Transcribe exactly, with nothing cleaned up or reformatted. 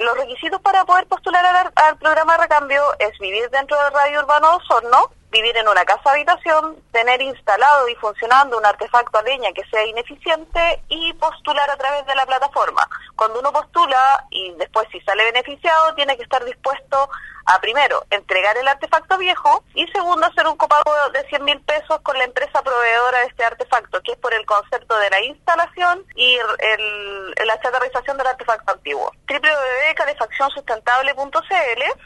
los requisitos para poder postular al, al programa de recambio es vivir dentro del radio urbano de Osorno, vivir en una casa habitación, tener instalado y funcionando un artefacto a leña que sea ineficiente y postular a través de la plataforma. Cuando uno postula y después si sale beneficiado, tiene que estar dispuesto a, primero, entregar el artefacto viejo y segundo, hacer un copago de cien mil pesos con la empresa proveedora de este artefacto, que es por el concepto de la instalación y el, la chatarrización del artefacto antiguo. doble u doble u doble u punto calefacción sustentable punto c l